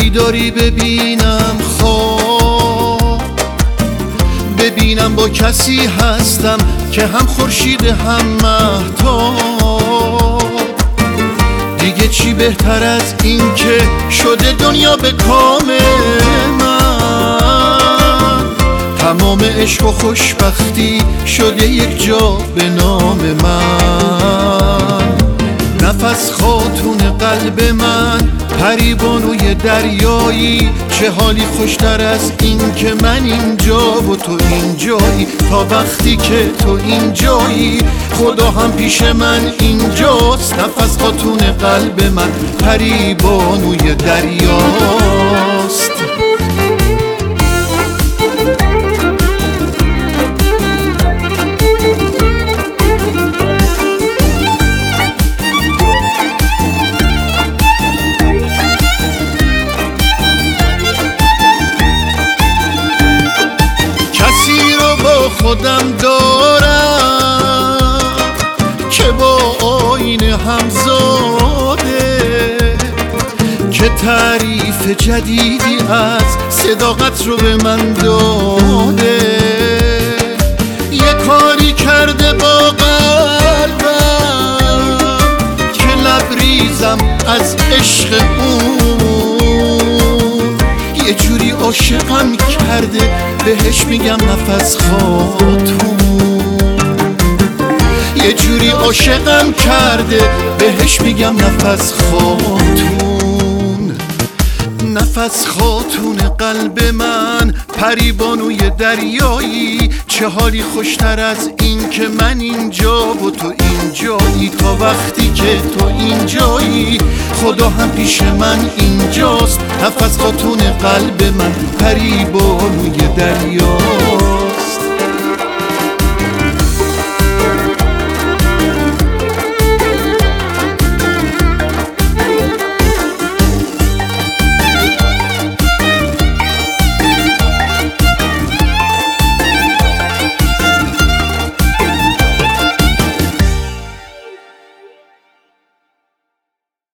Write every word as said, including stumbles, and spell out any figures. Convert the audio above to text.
بیداری ببینم خواب، ببینم با کسی هستم که هم خورشید هم مهتاب. دیگه چی بهتر از این که شده دنیا به کام من، تمام عشق و خوشبختی شده یک جا به نام من. نفس خاتون قلب من، پری بانوی دریایی، چه حالی خوشتر از این که من اینجا و تو اینجایی. تا وقتی که تو اینجایی خدا هم پیش من اینجاست. نفس خاتون قلب من، پری بانوی دریاست. خودم دارم که با آینه همزاده، که تعریف جدیدی از صداقت رو به من داده. یه کاری کرده با قلبم که لبریزم از عشق اون، یه جوری عاشقم کرده بهش میگم نفس خاتون. یه جوری عاشقم کرده بهش میگم نفس خاتون. نفس خاتون قلب من، پری بانوی دریایی، چه حالی خوشتر از این که من اینجا و تو اینجایی. تا وقتی که تو اینجایی خدا هم پیش من اینجاست. نفس خاتون قلب من، پری بانوی دریایی.